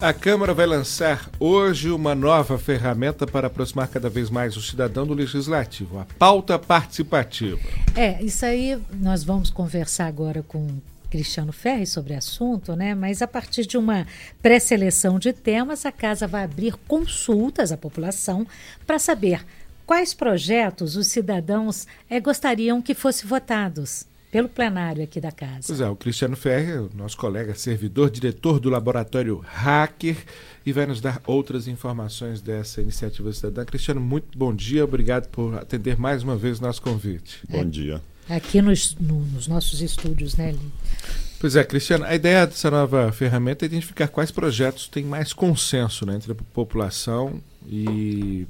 A Câmara vai lançar hoje uma nova ferramenta para aproximar cada vez mais o cidadão do Legislativo, a pauta participativa. Isso aí nós vamos conversar agora com Cristiano Ferri sobre o assunto, né? Mas a partir de uma pré-seleção de temas, a Casa vai abrir consultas à população para saber quais projetos os cidadãos gostariam que fossem votados pelo plenário aqui da Casa. Pois é, o Cristiano Ferri, nosso colega servidor, diretor do laboratório Hacker, e vai nos dar outras informações dessa iniciativa cidadã. Cristiano, muito bom dia, obrigado por atender mais uma vez o nosso convite. Bom dia. Aqui nos nossos estúdios, né, Li? Pois é, Cristiano, a ideia dessa nova ferramenta é identificar quais projetos têm mais consenso, né, entre a população e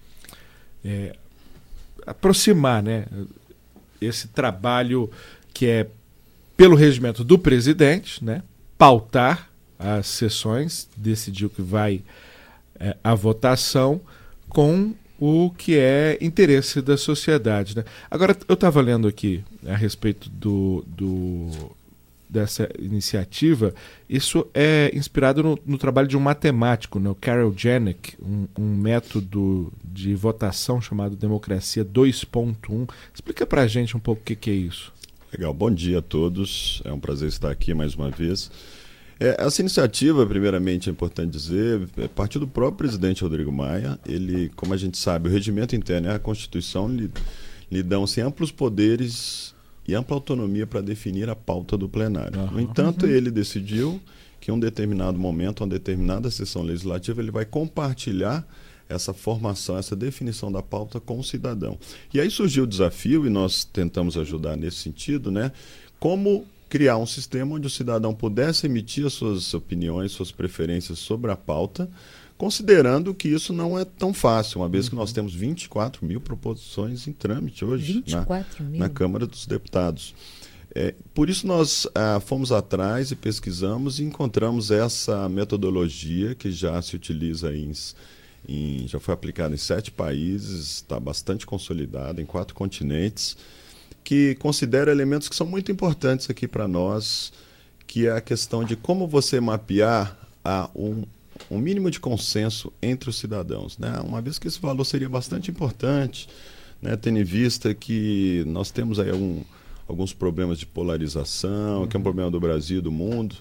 aproximar, né, esse trabalho que é pelo regimento do presidente, né, pautar as sessões, decidir o que vai à votação com o que é interesse da sociedade, né? Agora, eu estava lendo aqui a respeito dessa iniciativa. Isso é inspirado no trabalho de um matemático, né, o Carol Janik, um método de votação chamado Democracia 2.1. Explica para a gente um pouco o que é isso. Legal, bom dia a todos. É um prazer estar aqui mais uma vez. Essa iniciativa, primeiramente, é importante dizer, partiu do próprio presidente Rodrigo Maia. Ele, como a gente sabe, o regimento interno e a Constituição lhe dão amplos poderes e ampla autonomia para definir a pauta do plenário. No entanto, ele decidiu que em um determinado momento, uma determinada sessão legislativa, ele vai compartilhar essa formação, essa definição da pauta com o cidadão. E aí surgiu o desafio, e nós tentamos ajudar nesse sentido, né? Como criar um sistema onde o cidadão pudesse emitir as suas opiniões, suas preferências sobre a pauta, considerando que isso não é tão fácil, uma vez que nós temos 24 mil proposições em trâmite hoje na Câmara dos Deputados. Por isso nós fomos atrás e pesquisamos e encontramos essa metodologia que já se utiliza já foi aplicada em 7 países, está bastante consolidada em 4 continentes, que considera elementos que são muito importantes aqui para nós, que é a questão de como você mapear um mínimo de consenso entre os cidadãos, né? Uma vez que esse valor seria bastante importante, né, tendo em vista que nós temos aí alguns problemas de polarização, que é um problema do Brasil e do mundo,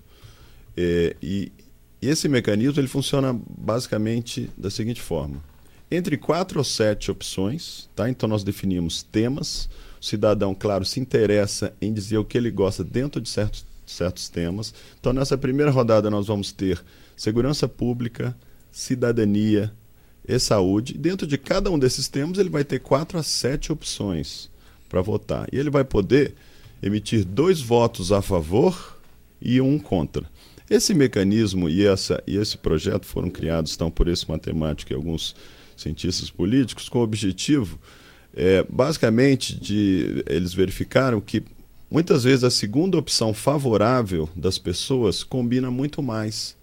e esse mecanismo ele funciona basicamente da seguinte forma: entre 4 ou 7 opções, tá? Então nós definimos temas, o cidadão, claro, se interessa em dizer o que ele gosta dentro de certos temas. Então nessa primeira rodada nós vamos ter segurança pública, cidadania e saúde. Dentro de cada um desses temas ele vai ter 4 a 7 opções para votar. E ele vai poder emitir 2 votos a favor e 1 contra. Esse mecanismo e esse projeto foram criados então, por esse matemático e alguns cientistas políticos com o objetivo, basicamente, eles verificaram que muitas vezes a segunda opção favorável das pessoas combina muito mais.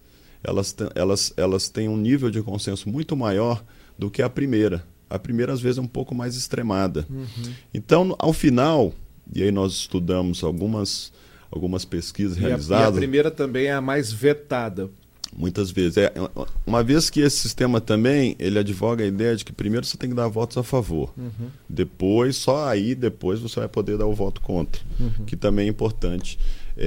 Elas têm um nível de consenso muito maior do que a primeira. A primeira, às vezes, é um pouco mais extremada. Então, ao final, e aí nós estudamos algumas pesquisas realizadas. E a primeira também é a mais vetada. Muitas vezes. Uma vez que esse sistema também, ele advoga a ideia de que primeiro você tem que dar votos a favor. Depois, só aí depois você vai poder dar o voto contra, que também é importante.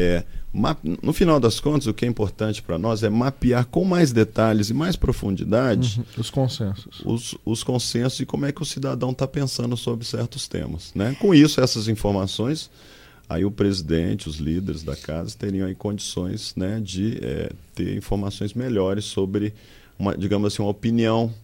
No final das contas, o que é importante para nós é mapear com mais detalhes e mais profundidade os consensos. Os consensos e como é que o cidadão está pensando sobre certos temas, né? Com isso, essas informações, aí o presidente, os líderes da casa teriam aí condições, né, de ter informações melhores sobre, digamos assim, uma opinião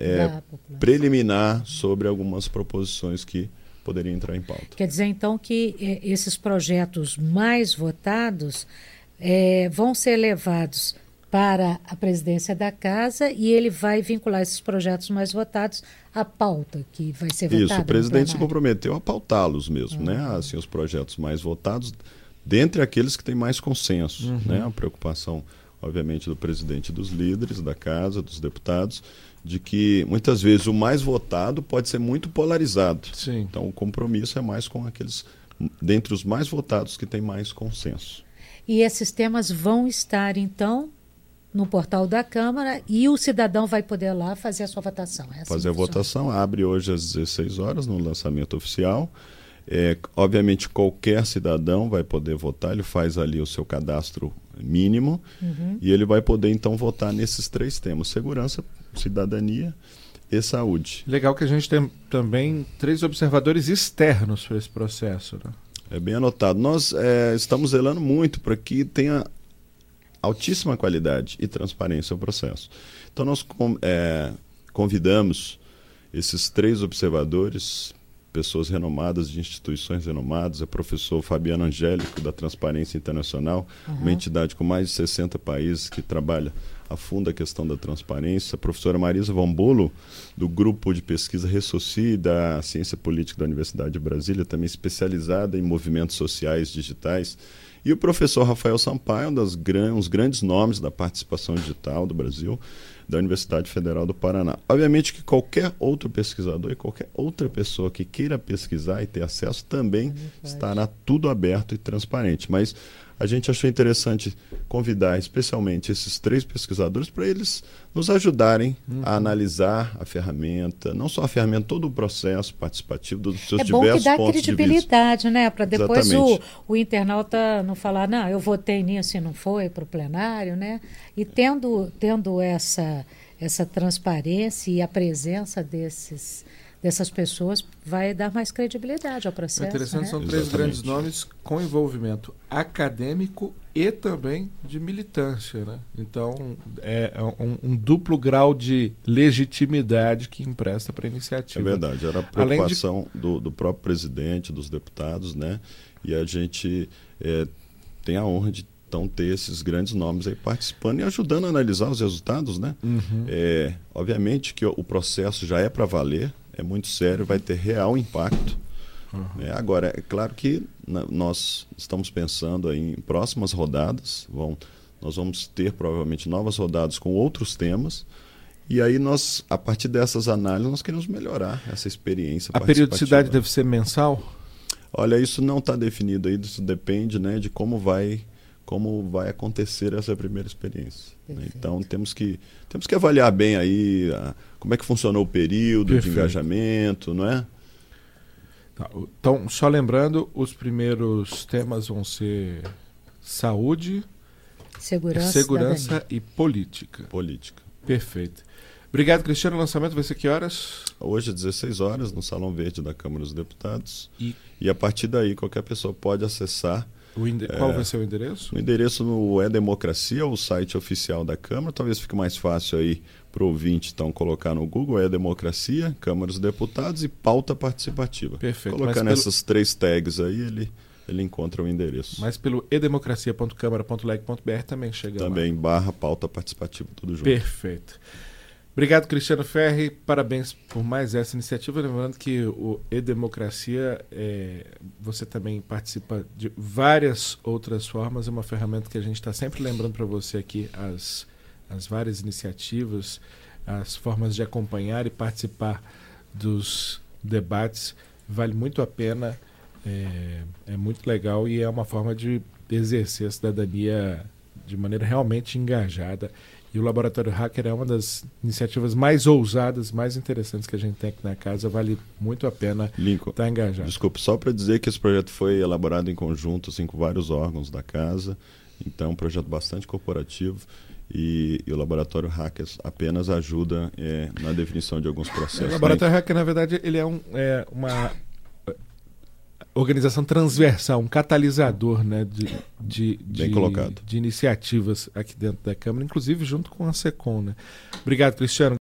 preliminar sobre algumas proposições que poderiam entrar em pauta. Quer dizer, então, que esses projetos mais votados vão ser levados para a presidência da Casa e ele vai vincular esses projetos mais votados à pauta que vai ser votada. Isso, o presidente se comprometeu a pautá-los mesmo, né? Assim, os projetos mais votados, dentre aqueles que têm mais consenso, né? A preocupação, obviamente, do presidente e dos líderes da Casa, dos deputados, de que muitas vezes o mais votado pode ser muito polarizado. Sim. Então o compromisso é mais com aqueles, dentre os mais votados, que têm mais consenso. E esses temas vão estar, então, no portal da Câmara e o cidadão vai poder lá fazer a sua votação. Fazer a votação, abre hoje às 16 horas no lançamento oficial. Obviamente, qualquer cidadão vai poder votar, ele faz ali o seu cadastro mínimo e ele vai poder, então, votar nesses 3 temas: segurança, cidadania e saúde. Legal que a gente tem também 3 observadores externos para esse processo, né? É bem anotado. Nós estamos zelando muito para que tenha altíssima qualidade e transparência ao processo. Então, nós convidamos esses 3 observadores, pessoas renomadas, de instituições renomadas, professor Fabiano Angélico, da Transparência Internacional, uma entidade com mais de 60 países que trabalha a fundo a questão da transparência, a professora Marisa Vambolo, do Grupo de Pesquisa Ressoci da Ciência Política da Universidade de Brasília, também especializada em movimentos sociais digitais, e o professor Rafael Sampaio, uns grandes nomes da participação digital do Brasil, da Universidade Federal do Paraná. Obviamente que qualquer outro pesquisador e qualquer outra pessoa que queira pesquisar e ter acesso também estará tudo aberto e transparente. Mas a gente achou interessante convidar especialmente esses 3 pesquisadores para eles nos ajudarem a analisar a ferramenta, não só a ferramenta, todo o processo participativo dos seus diversos pontos de vista. É bom que dá credibilidade, né? Para depois o internauta não falar, não, eu votei nisso e não foi para o plenário, né? E tendo essa transparência e a presença dessas pessoas vai dar mais credibilidade ao processo. É interessante, né? São 3 grandes nomes com envolvimento acadêmico e também de militância, né? Então, é um duplo grau de legitimidade que empresta para a iniciativa. É verdade, era a preocupação do próprio presidente, dos deputados, né? E a gente tem a honra de então ter esses grandes nomes aí participando e ajudando a analisar os resultados, né? Obviamente que o processo já é para valer, é muito sério, vai ter real impacto. Agora, é claro que nós estamos pensando aí em próximas rodadas, nós vamos ter provavelmente novas rodadas com outros temas, e aí nós, a partir dessas análises, nós queremos melhorar essa experiência participativa. A periodicidade deve ser mensal? Olha, isso não está definido ainda, isso depende, né, de como vai acontecer essa primeira experiência. Né? Então temos que avaliar bem aí como é que funcionou o período de engajamento, não é? Então, só lembrando, os primeiros temas vão ser saúde, segurança e política. Perfeito. Obrigado, Cristiano. O lançamento vai ser que horas? Hoje, às 16 horas, no Salão Verde da Câmara dos Deputados. E a partir daí, qualquer pessoa pode acessar. Qual vai ser o endereço? O endereço no E-Democracia, o site oficial da Câmara. Talvez fique mais fácil aí para o ouvinte, então, colocar no Google E-Democracia, Câmara dos Deputados e pauta participativa. Perfeito. Colocando essas 3 tags aí, ele encontra o endereço. Mas pelo edemocracia.câmara.leg.br também chega também lá. /pauta participativa, tudo junto. Perfeito. Obrigado, Cristiano Ferri. Parabéns por mais essa iniciativa. Lembrando que o E-Democracia, você também participa de várias outras formas. É uma ferramenta que a gente está sempre lembrando para você aqui as várias iniciativas, as formas de acompanhar e participar dos debates. Vale muito a pena, é muito legal e é uma forma de exercer a cidadania de maneira realmente engajada. E o Laboratório Hacker é uma das iniciativas mais ousadas, mais interessantes que a gente tem aqui na casa. Vale muito a pena estar engajado. Desculpe, só para dizer que esse projeto foi elaborado em conjunto assim, com vários órgãos da casa. Então, é um projeto bastante corporativo. E o Laboratório Hacker apenas ajuda na definição de alguns processos. O Laboratório Hacker, na verdade, ele é uma organização transversal, um catalisador, né, de iniciativas aqui dentro da Câmara, inclusive junto com a SECOM, né? Obrigado, Cristiano.